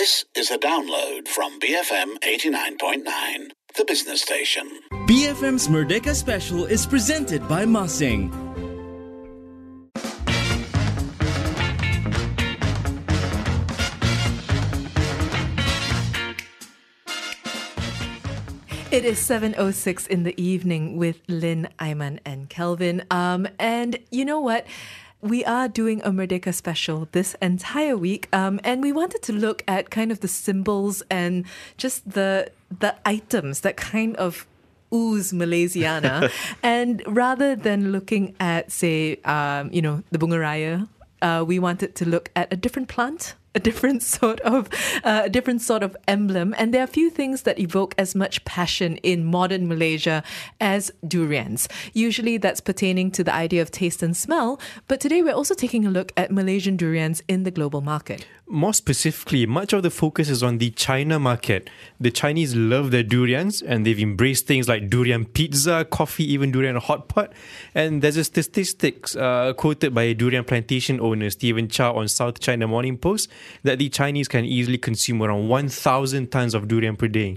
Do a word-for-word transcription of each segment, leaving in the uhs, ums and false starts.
This is a download from B F M eighty-nine point nine, the business station. B F M's Merdeka Special is presented by Masing. It is seven oh six in the evening with Lynn, Ayman and Kelvin. Um, and you know what? We are doing a Merdeka special this entire week, um, and we wanted to look at kind of the symbols and just the the items that kind of ooze Malaysiana. And rather than looking at, say, um, you know, the Bunga Raya, uh, we wanted to look at a different plant, a different sort of uh, a different sort of emblem. And there are a few things that evoke as much passion in modern Malaysia as durians. Usually that's pertaining to the idea of taste and smell, but today we're also taking a look at Malaysian durians in the global market. More specifically, much of the focus is on the China market. The Chinese love their durians and they've embraced things like durian pizza, coffee, even durian hot pot. And there's a statistics uh, quoted by durian plantation owner Stephen Chow on South China Morning Post that the Chinese can easily consume around one thousand tons of durian per day.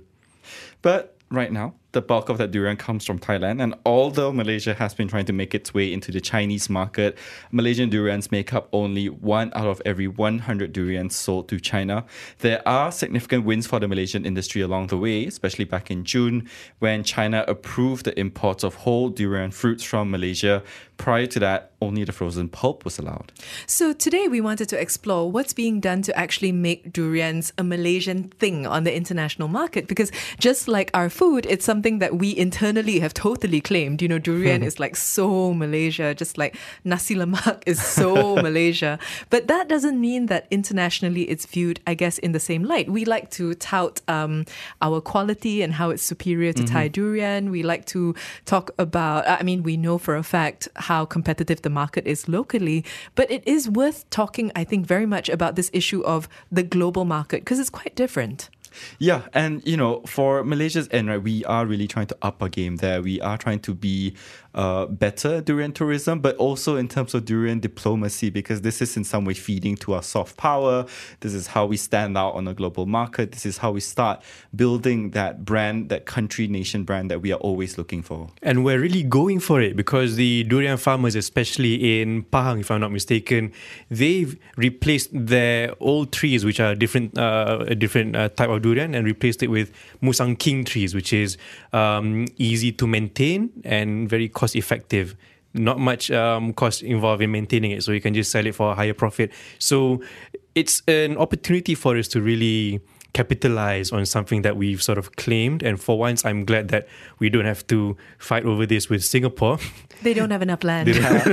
But right now, the bulk of that durian comes from Thailand, and although Malaysia has been trying to make its way into the Chinese market, Malaysian durians make up only one out of every one hundred durians sold to China. There are significant wins for the Malaysian industry along the way, especially back in June when China approved the imports of whole durian fruits from Malaysia. Prior to that, only the frozen pulp was allowed. So today we wanted to explore what's being done to actually make durians a Malaysian thing on the international market, because just like our food, it's something that we internally have totally claimed. You know, durian is like so Malaysia, just like nasi lemak is so Malaysia. But that doesn't mean that internationally it's viewed, I guess, in the same light. We like to tout um, our quality and how it's superior to mm-hmm. Thai durian. We like to talk about, I mean, we know for a fact how competitive the market is locally, but it is worth talking, I think, very much about this issue of the global market because it's quite different. Yeah, and you know, for Malaysia's end, right, we are really trying to up our game there. We are trying to be uh, better at durian tourism, but also in terms of durian diplomacy, because this is in some way feeding to our soft power. This is how we stand out on a global market. This is how we start building that brand, that country nation brand that we are always looking for. And we're really going for it because the durian farmers, especially in Pahang, if I'm not mistaken, they've replaced their old trees, which are different, uh, a different uh, type of durian, and replaced it with Musang King trees, which is um, easy to maintain and very cost effective. Not much um, cost involved in maintaining it, so you can just sell it for a higher profit. So it's an opportunity for us to really capitalize on something that we've sort of claimed. And for once, I'm glad that we don't have to fight over this with Singapore. They don't have enough land.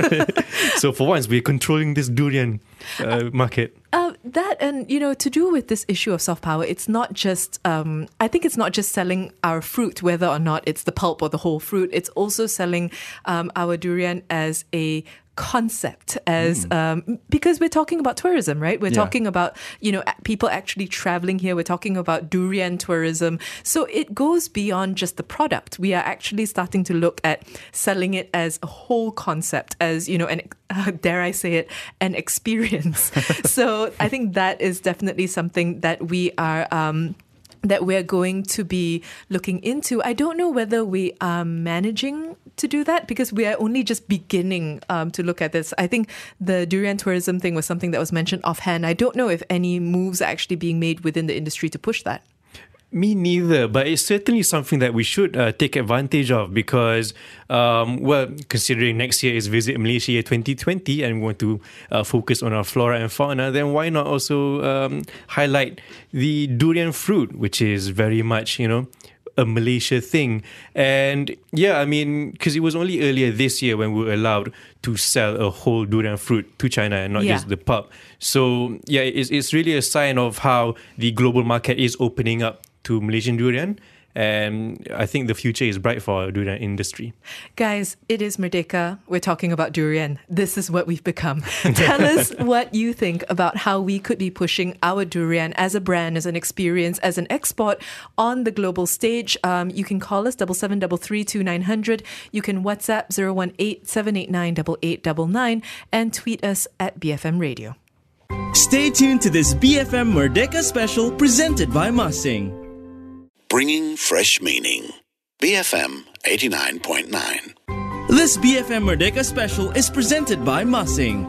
So for once, we're controlling this durian uh, market. Uh, that and, you know, to do with this issue of soft power, it's not just, um, I think it's not just selling our fruit, whether or not it's the pulp or the whole fruit. It's also selling um, our durian as a concept, as mm. um, because we're talking about tourism, right? We're yeah. talking about, you know, people actually traveling here. We're talking about durian tourism. So it goes beyond just the product. We are actually starting to look at selling it as a whole concept, as, you know, an uh, dare I say it, an experience. So I think that is definitely something that we are um, that we're going to be looking into. I don't know whether we are managing to do that because we are only just beginning um, to look at this. I think the durian tourism thing was something that was mentioned offhand. I don't know if any moves are actually being made within the industry to push that. Me neither, but it's certainly something that we should uh, take advantage of because, um, well, considering next year is Visit Malaysia Year twenty twenty and we want to uh, focus on our flora and fauna, then why not also um, highlight the durian fruit, which is very much, you know, a Malaysia thing. And yeah, I mean, because it was only earlier this year when we were allowed to sell a whole durian fruit to China and not yeah. just the pulp. So yeah, it's, it's really a sign of how the global market is opening up to Malaysian durian, and I think the future is bright for our durian industry. Guys, it is Merdeka. We're talking about durian. This is what we've become. Tell us what you think about how we could be pushing our durian as a brand, as an experience, as an export on the global stage. Um, you can call us double seven double three two nine hundred. You can WhatsApp zero one eight seven eight nine eight eight nine nine and tweet us at B F M Radio. Stay tuned to this B F M Merdeka special presented by Masing. Bringing fresh meaning. B F M eighty-nine point nine. This B F M Merdeka special is presented by Masing.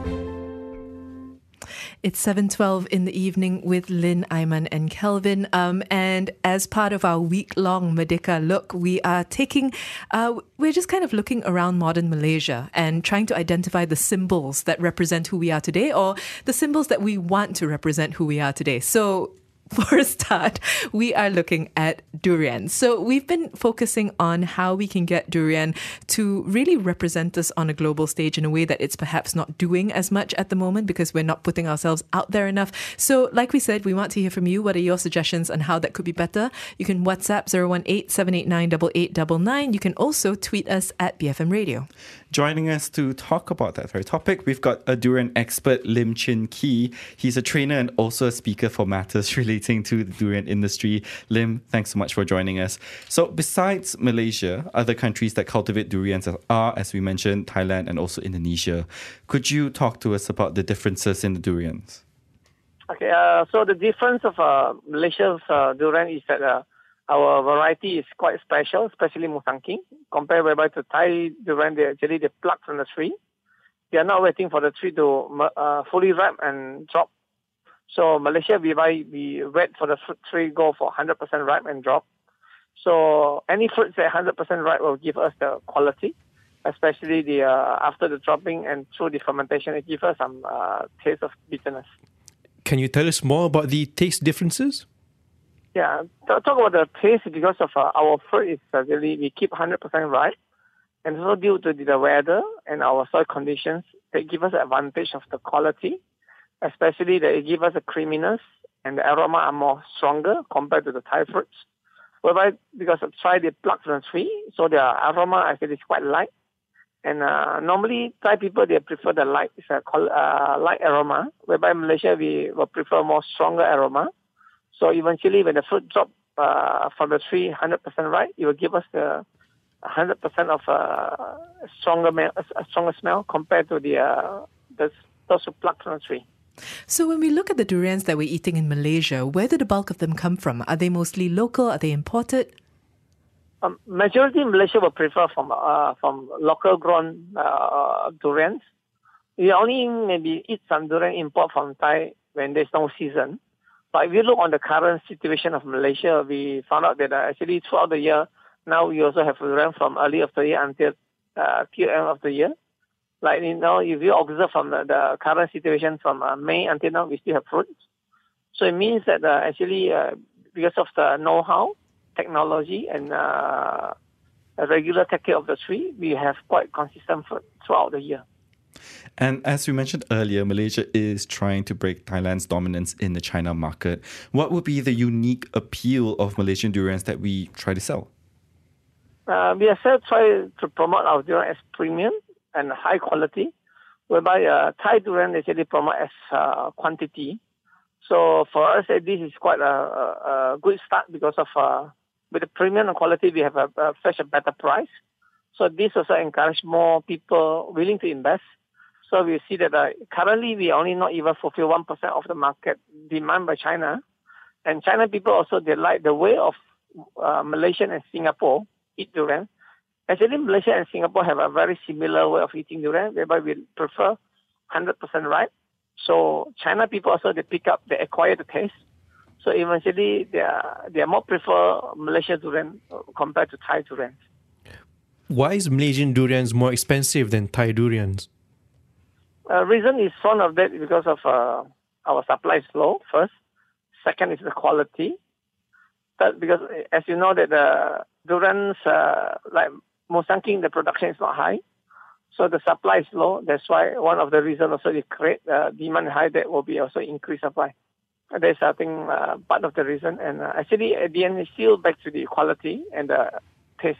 It's seven twelve in the evening with Lynn, Ayman and Kelvin. Um, and as part of our week-long Merdeka look, we are taking, uh, we're just kind of looking around modern Malaysia and trying to identify the symbols that represent who we are today, or the symbols that we want to represent who we are today. So for a start, we are looking at durian. So we've been focusing on how we can get durian to really represent us on a global stage in a way that it's perhaps not doing as much at the moment because we're not putting ourselves out there enough. So like we said, we want to hear from you. What are your suggestions on how that could be better? You can WhatsApp zero one eight, seven eight nine, eight eight nine nine. You can also tweet us at B F M Radio. Joining us to talk about that very topic, we've got a durian expert, Lim Chin Kee. He's a trainer and also a speaker for matters relating to the durian industry. Lim, thanks so much for joining us. So besides Malaysia, other countries that cultivate durians are, as we mentioned, Thailand and also Indonesia. Could you talk to us about the differences in the durians? Okay, uh, so the difference of uh, Malaysia's uh, durian is that uh, our variety is quite special, especially Musang King. Compared whereby to Thai durian, they actually they pluck from the tree. They are not waiting for the tree to uh, fully ripe and drop. So Malaysia, we buy, we wait for the fruit tree go for one hundred percent ripe and drop. So any fruits that one hundred percent ripe will give us the quality, especially the uh, after the dropping and through the fermentation, it gives us some uh, taste of bitterness. Can you tell us more about the taste differences? Yeah, talk about the taste because of uh, our fruit is uh, really, we keep one hundred percent ripe. And also due to the weather and our soil conditions, they give us the advantage of the quality, especially that it gives us a creaminess and the aroma are more stronger compared to the Thai fruits. Whereby, because of Thai, they pluck from the tree, so their aroma actually is quite light. And uh, normally, Thai people, they prefer the light, it's a uh, light aroma, whereby in Malaysia, we will prefer more stronger aroma. So eventually, when the fruit drop uh, from the tree, one hundred percent ripe, it will give us the one hundred percent of uh, stronger a stronger smell compared to the, uh, the those who pluck from the tree. So when we look at the durians that we're eating in Malaysia, where do the bulk of them come from? Are they mostly local? Are they imported? Um, majority in Malaysia will prefer from uh, from local grown uh, durians. We only maybe eat some durian import from Thai when there's no season. But if you look on the current situation of Malaysia, we found out that uh, actually throughout the year, now we also have durian from early of the year until uh, till end of the year. Like, you know, if you observe from the, the current situation from uh, May until now, we still have fruits. So it means that uh, actually, uh, because of the know-how, technology, and uh, a regular take care of the tree, we have quite consistent fruit throughout the year. And as we mentioned earlier, Malaysia is trying to break Thailand's dominance in the China market. What would be the unique appeal of Malaysian durians that we try to sell? Uh, we have tried to promote our durian as premium and high quality, whereby uh, Thai durian actually promote as uh, quantity. So for us, uh, this is quite a, a, a good start because of uh, with the premium and quality, we have a, a such a better price. So this also encourage more people willing to invest. So we see that uh, currently we only not even fulfill one percent of the market demand by China. And China people also, they like the way of uh, Malaysia and Singapore eat durian. Actually, Malaysia and Singapore have a very similar way of eating durian, whereby we prefer one hundred percent ripe. So China people also, they pick up, they acquire the taste. So eventually, they are, they are more prefer Malaysia durian compared to Thai durians. Why is Malaysian durians more expensive than Thai durians? Uh, reason is one of that because of uh, our supply is low, first. Second is the quality. Third, because as you know that the durians, uh, like Musang King, the production is not high. So the supply is low. That's why one of the reasons also is create uh, demand high, that will be also increase supply. That's, I think, uh, part of the reason. And uh, actually, at the end, it's still back to the quality and the taste.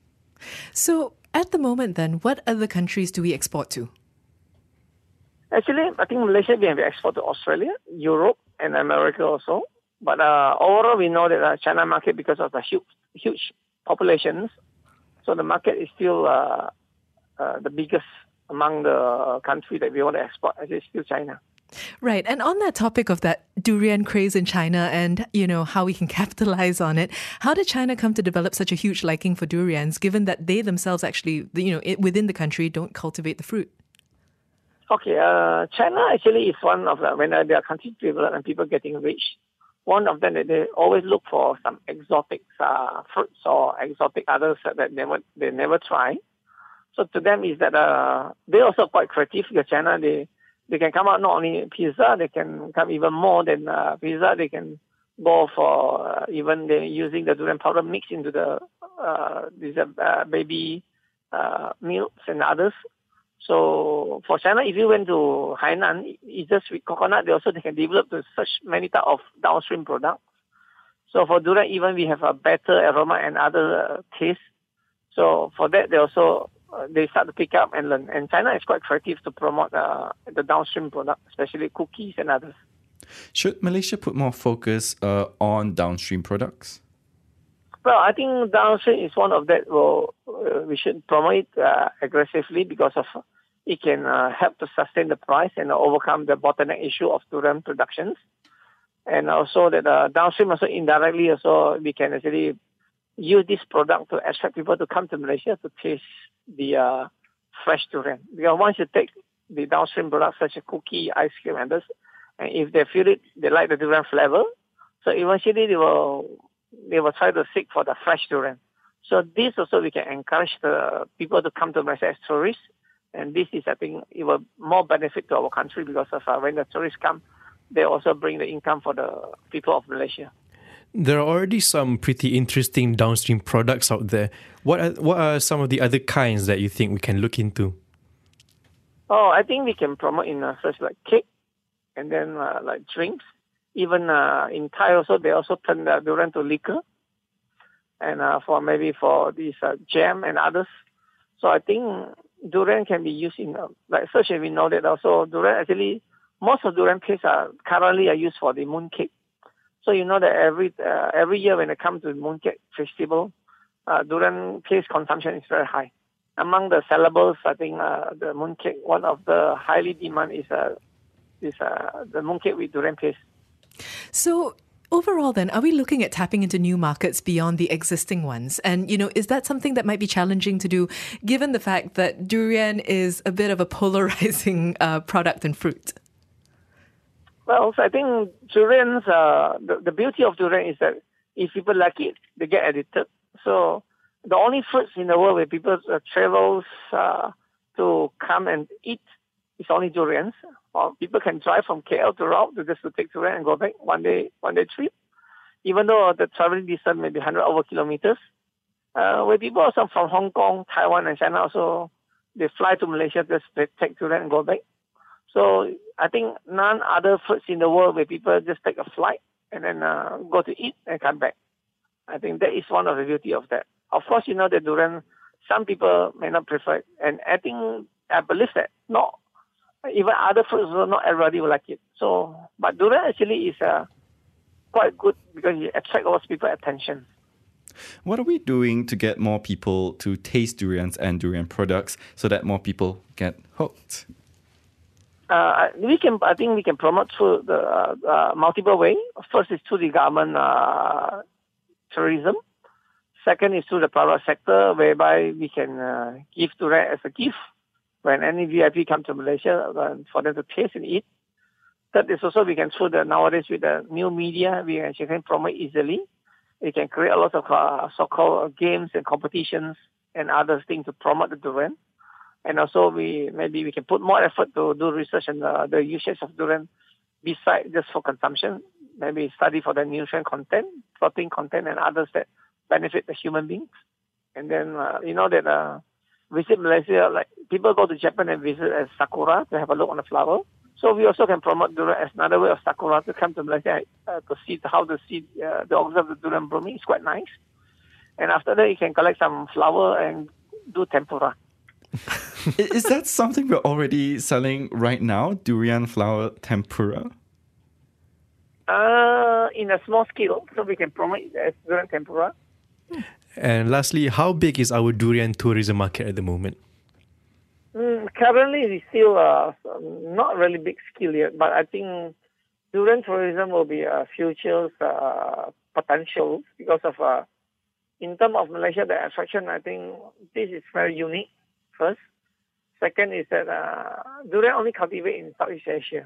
So at the moment then, what other countries do we export to? Actually, I think Malaysia, we have export to Australia, Europe, and America also. But uh, overall, we know that uh, China market, because of the huge, huge populations, so the market is still uh, uh, the biggest among the countries that we want to export. It's still China. Right. And on that topic of that durian craze in China and, you know, how we can capitalize on it, how did China come to develop such a huge liking for durians, given that they themselves actually, you know, it, within the country don't cultivate the fruit? Okay, uh, China actually is one of the, when uh, they are country developed and people getting rich, one of them that they always look for some exotic uh, fruits or exotic others that they never, they never try. So to them is that uh, they're also quite creative because China, they, they can come out not only pizza, they can come even more than uh, pizza. They can go for uh, even they using the durian powder mixed into the uh, these uh, baby uh, milks and others. So for China, if you went to Hainan, it's just with coconut. They also they can develop to such many type of downstream products. So for durian, even we have a better aroma and other uh, taste. So for that, they also uh, they start to pick up and learn. And China is quite creative to promote uh, the downstream product, especially cookies and others. Should Malaysia put more focus uh, on downstream products? Well, I think downstream is one of that. Well, uh, we should promote it uh, aggressively because of it can uh, help to sustain the price and overcome the bottleneck issue of durian productions. And also that uh, downstream also indirectly also we can actually use this product to attract people to come to Malaysia to taste the uh, fresh durian. Because once you take the downstream products such as cookie, ice cream, and this, and if they feel it, they like the durian flavor, so eventually they will they will try to seek for the fresh durian. So this also we can encourage the people to come to Malaysia as tourists, and this is I think it will more benefit to our country because of uh, when the tourists come, they also bring the income for the people of Malaysia. There are already some pretty interesting downstream products out there. What are, what are some of the other kinds that you think we can look into? Oh, I think we can promote in uh, such like cake, and then uh, like drinks. Even uh, in Thai also, they also turn the durian to liquor, and uh, for maybe for this uh, jam and others. So I think durian can be used in uh, like such as we know that also durian actually most of durian paste are currently are used for the mooncake. So you know that every uh, every year when it comes to the mooncake festival, uh, durian paste consumption is very high. Among the syllables, I think uh, the mooncake one of the highly demand is uh, is uh, the mooncake with durian paste. So overall then, are we looking at tapping into new markets beyond the existing ones? And, you know, is that something that might be challenging to do given the fact that durian is a bit of a polarizing uh, product and fruit? Well, so I think durians, uh, the, the beauty of durian is that if people like it, they get addicted. So the only fruits in the world where people uh, travels uh, to come and eat is only durians. Or people can drive from K L to Raub to just to take durian and go back one day one day trip. Even though the traveling distance may be one hundred over kilometers, uh, where people also from Hong Kong, Taiwan, and China also they fly to Malaysia just to take durian and go back. So I think none other fruits in the world where people just take a flight and then uh, go to eat and come back. I think that is one of the beauty of that. Of course, you know the durian, some people may not prefer it, and I think I believe that not. Even other fruits, not everybody will like it. So, but durian actually is uh, quite good because it attracts a lot of people's attention. What are we doing to get more people to taste durians and durian products so that more people get hooked? Uh, we can, I think we can promote through the uh, uh, multiple ways. First is through the government uh, tourism. Second is through the private sector, whereby we can uh, give durian as a gift when any V I P come to Malaysia uh, for them to taste and eat. Third is also we can through the nowadays with the new media, we can, can promote easily. We can create a lot of uh, so-called games and competitions and other things to promote the durian. And also we maybe we can put more effort to do research on uh, the usage of durian besides just for consumption. Maybe study for the nutrient content, protein content, and others that benefit the human beings. And then uh, you know that. Uh, Visit Malaysia, like people go to Japan and visit as sakura to have a look on the flower. So we also can promote durian as another way of sakura to come to Malaysia uh, to see how the seed, uh, the observe the durian blooming. It's quite nice. And after that, you can collect some flower and do tempura. Is that something we're already selling right now? Durian flower tempura? Uh, in a small scale, so we can promote it as durian tempura. And lastly, how big is our durian tourism market at the moment? Mm, currently, it's still uh, not really big scale yet, but I think durian tourism will be a future uh, potential because of, uh, in terms of Malaysia, the attraction, I think this is very unique, first. Second is that uh, durian only cultivate in Southeast Asia.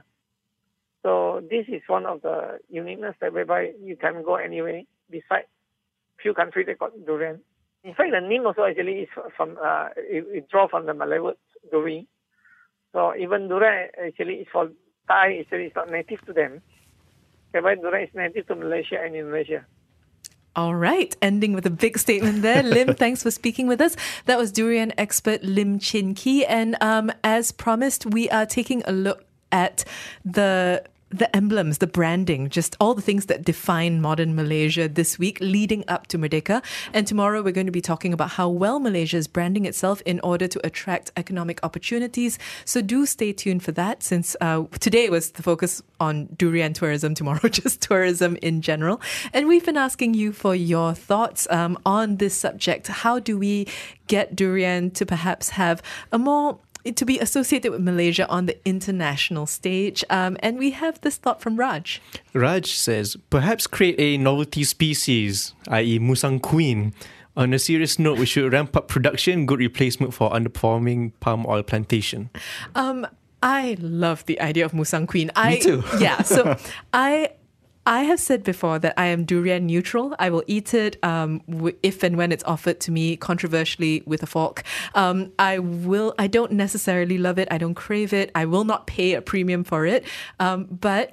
So this is one of the uniqueness that whereby you can go anywhere beside few countries that got durian. In fact, the name also actually is from, uh, it, it draw from the Malay word duri. So even durian actually is for Thai, actually it's not native to them. Whereby durian is native to Malaysia and Indonesia. All right, ending with a big statement there. Lim, thanks for speaking with us. That was durian expert Lim Chin Kee. And um, as promised, we are taking a look at the the emblems, the branding, just all the things that define modern Malaysia this week leading up to Merdeka. And tomorrow we're going to be talking about how well Malaysia is branding itself in order to attract economic opportunities. So do stay tuned for that, since uh, today was the focus on durian tourism, tomorrow just tourism in general. And we've been asking you for your thoughts um, on this subject. How do we get durian to perhaps have a more to be associated with Malaysia on the international stage? Um, and we have this thought from Raj. Raj says, perhaps create a novelty species, that is musang queen. On a serious note, we should ramp up production, good replacement for underperforming palm oil plantation. Um, I love the idea of musang queen. I, Me too. Yeah, so I... I have said before that I am durian neutral. I will eat it um, w- if and when it's offered to me, controversially with a fork. Um, I will. I don't necessarily love it. I don't crave it. I will not pay a premium for it. Um, but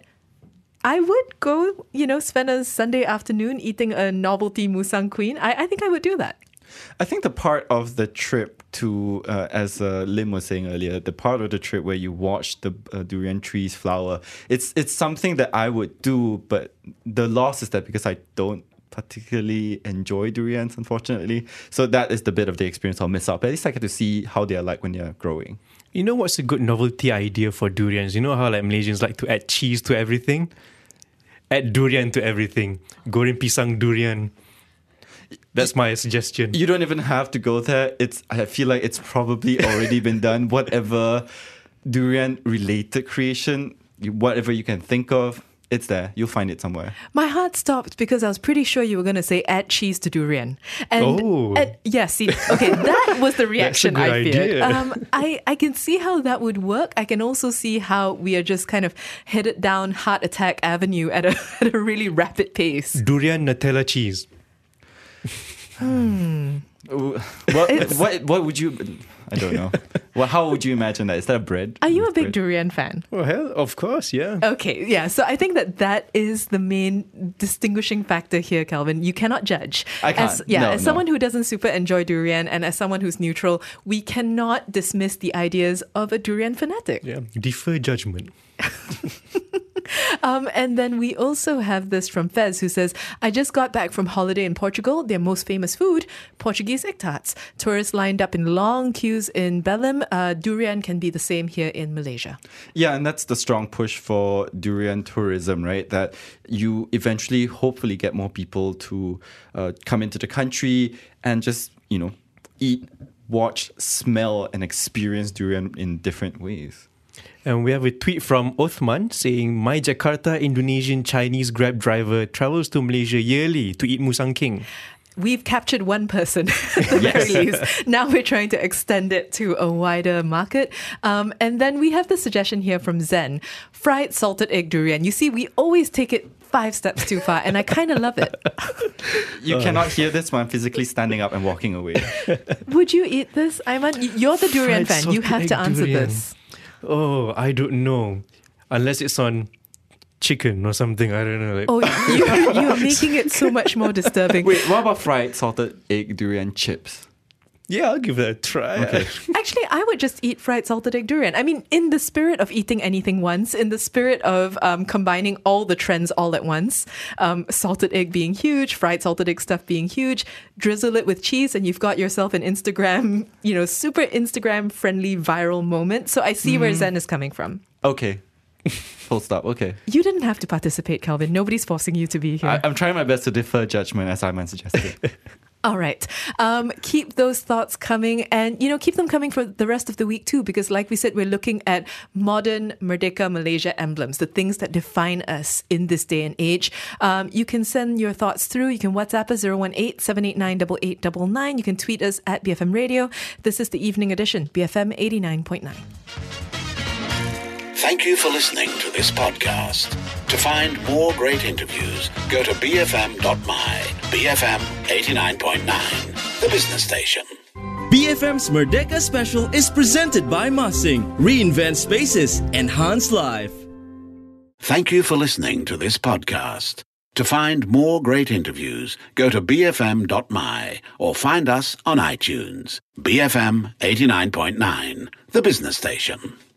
I would go, you know, spend a Sunday afternoon eating a novelty musang queen. I, I think I would do that. I think the part of the trip to, uh, as uh, Lim was saying earlier, the part of the trip where you watch the uh, durian trees flower, it's it's something that I would do, but the loss is that because I don't particularly enjoy durians, unfortunately. So that is the bit of the experience I'll miss out. But at least I get to see how they're like when they're growing. You know what's a good novelty idea for durians? You know how like Malaysians like to add cheese to everything? Add durian to everything. Goreng pisang durian. That's my suggestion. You don't even have to go there. It's I feel like it's probably already been done. Whatever durian-related creation, whatever you can think of, it's there. You'll find it somewhere. My heart stopped because I was pretty sure you were going to say add cheese to durian. And, Oh. and yeah, see, okay, that was the reaction good I feared. idea. Um, I, I can see how that would work. I can also see how we are just kind of headed down heart attack avenue at a, at a really rapid pace. Durian Nutella cheese. What, what what would you? I don't know. Well, how would you imagine that? Is that a bread? Are you a With big bread? durian fan? Well, hell, of course, yeah. Okay, yeah. So I think that that is the main distinguishing factor here, Calvin. You cannot judge. I can't. As, yeah, No, as no. someone who doesn't super enjoy durian and as someone who's neutral, we cannot dismiss the ideas of a durian fanatic. Yeah, defer judgment. Um, and then we also have this from Fez, who says, I just got back from holiday in Portugal. Their most famous food, Portuguese egg tarts. Tourists lined up in long queues in Belém. Uh, durian can be the same here in Malaysia. Yeah, and that's the strong push for durian tourism, right? That you eventually, hopefully, get more people to uh, come into the country and just, you know, eat, watch, smell, and experience durian in different ways. And we have a tweet from Othman saying, my Jakarta Indonesian Chinese Grab driver travels to Malaysia yearly to eat musang king. We've captured one person at the very least. Now we're trying to extend it to a wider market. Um, and then we have the suggestion here from Zen, fried salted egg durian. You see, we always take it five steps too far, and I kind of love it. You cannot hear this when I'm physically standing up and walking away. Would you eat this, Ayman? You're the durian Fried fan. You salted have to egg answer durian. this. Oh, I don't know. Unless it's on chicken or something. I don't know. Like, Oh, you, you're making it so much more disturbing. Wait, what about fried salted egg durian chips? yeah, I'll give that a try. Okay. Actually, I would just eat fried salted egg durian. I mean, in the spirit of eating anything once, in the spirit of um, combining all the trends all at once, um, salted egg being huge, fried salted egg stuff being huge, drizzle it with cheese, and you've got yourself an Instagram, you know, super Instagram friendly viral moment. So I see where Zen is coming from. Okay. Full stop. Okay. You didn't have to participate, Calvin. Nobody's forcing you to be here. I, I'm trying my best to defer judgment as Iman suggested. All right. Um, keep those thoughts coming, and, you know, keep them coming for the rest of the week too, because like we said, we're looking at modern Merdeka Malaysia emblems, the things that define us in this day and age. Um, you can send your thoughts through. You can WhatsApp us zero one eight, seven eight nine, eight eight nine nine. You can tweet us at B F M Radio. This is the Evening Edition, B F M eighty-nine point nine. Thank you for listening to this podcast. To find more great interviews, go to b f m dot m y. B F M eighty-nine point nine, the business station. B F M's Merdeka Special is presented by Mussing. Reinvent spaces, enhance life. Thank you for listening to this podcast. To find more great interviews, go to b f m dot m y or find us on iTunes. B F M eighty-nine point nine, the business station.